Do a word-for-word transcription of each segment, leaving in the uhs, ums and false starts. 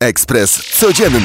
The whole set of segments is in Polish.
Ekspres Codzienny.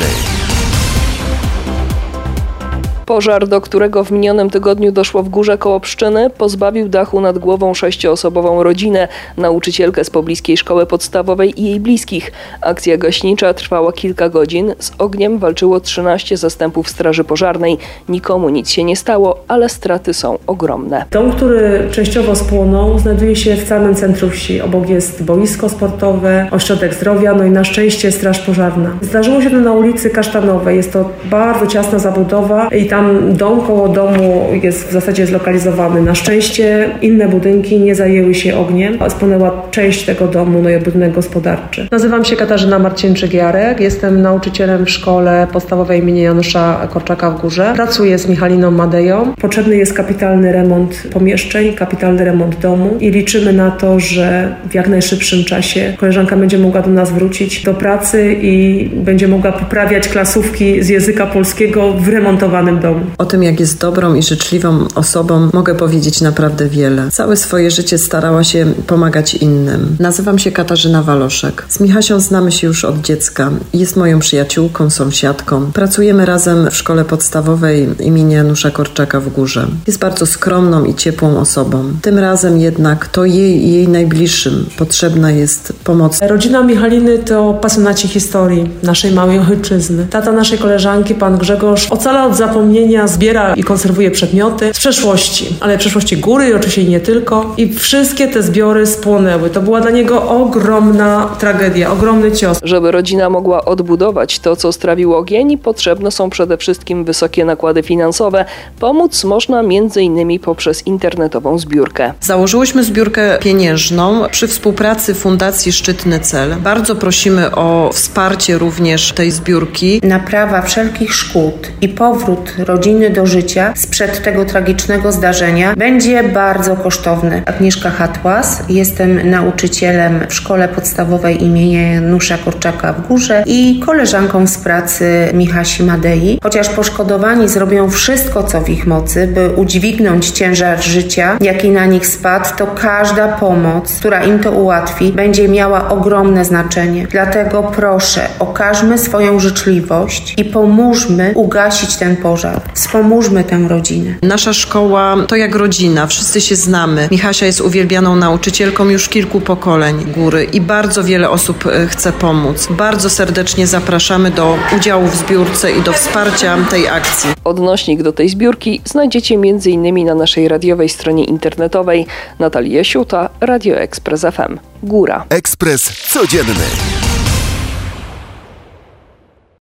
Pożar, do którego w minionym tygodniu doszło w Górze koło Pszczyny, pozbawił dachu nad głową sześcioosobową rodzinę, nauczycielkę z pobliskiej szkoły podstawowej i jej bliskich. Akcja gaśnicza trwała kilka godzin. Z ogniem walczyło trzynaście zastępów straży pożarnej. Nikomu nic się nie stało, ale straty są ogromne. Dom, który częściowo spłonął, znajduje się w samym centrum wsi. Obok jest boisko sportowe, ośrodek zdrowia, no i na szczęście straż pożarna. Zdarzyło się to na ulicy Kasztanowej. Jest to bardzo ciasna zabudowa i tam dom koło domu jest w zasadzie zlokalizowany. Na szczęście inne budynki nie zajęły się ogniem. Spłonęła część tego domu, no i budynek gospodarczy. Nazywam się Katarzyna Marcinczyk-Jarek. Jestem nauczycielem w szkole podstawowej imienia Janusza Korczaka w Górze. Pracuję z Michaliną Madeją. Potrzebny jest kapitalny remont pomieszczeń, kapitalny remont domu i liczymy na to, że w jak najszybszym czasie koleżanka będzie mogła do nas wrócić do pracy i będzie mogła poprawiać klasówki z języka polskiego w remontowanym domu. O tym, jak jest dobrą i życzliwą osobą, mogę powiedzieć naprawdę wiele. Całe swoje życie starała się pomagać innym. Nazywam się Katarzyna Waloszek. Z Michasią znamy się już od dziecka. Jest moją przyjaciółką, sąsiadką. Pracujemy razem w szkole podstawowej imienia Janusza Korczaka w Górze. Jest bardzo skromną i ciepłą osobą. Tym razem jednak to jej i jej najbliższym potrzebna jest pomoc. Rodzina Michaliny to pasjonaci historii naszej małej ojczyzny. Tata naszej koleżanki, pan Grzegorz, ocala od zapomnienia, zbiera i konserwuje przedmioty z przeszłości, ale przeszłości Góry i oczywiście nie tylko. I wszystkie te zbiory spłonęły. To była dla niego ogromna tragedia, ogromny cios. Żeby rodzina mogła odbudować to, co strawił ogień, potrzebne są przede wszystkim wysokie nakłady finansowe. Pomóc można między innymi poprzez internetową zbiórkę. Założyłyśmy zbiórkę pieniężną przy współpracy Fundacji Szczytny Cel. Bardzo prosimy o wsparcie również tej zbiórki. Naprawa wszelkich szkód i powrót rodziny do życia sprzed tego tragicznego zdarzenia będzie bardzo kosztowny. Agnieszka Hatłas, jestem nauczycielem w szkole podstawowej imienia Janusza Korczaka w Górze i koleżanką z pracy Michasi Madei. Chociaż poszkodowani zrobią wszystko, co w ich mocy, by udźwignąć ciężar życia, jaki na nich spadł, to każda pomoc, która im to ułatwi, będzie miała ogromne znaczenie. Dlatego proszę, okażmy swoją życzliwość i pomóżmy ugasić ten pożar. Wspomóżmy tę rodzinę. Nasza szkoła to jak rodzina, wszyscy się znamy. Michasia jest uwielbianą nauczycielką już kilku pokoleń Góry i bardzo wiele osób chce pomóc. Bardzo serdecznie zapraszamy do udziału w zbiórce i do wsparcia tej akcji. Odnośnik do tej zbiórki znajdziecie między innymi na naszej radiowej stronie internetowej. Natalia Siuta, Radio Ekspres F M. Góra. Ekspres Codzienny.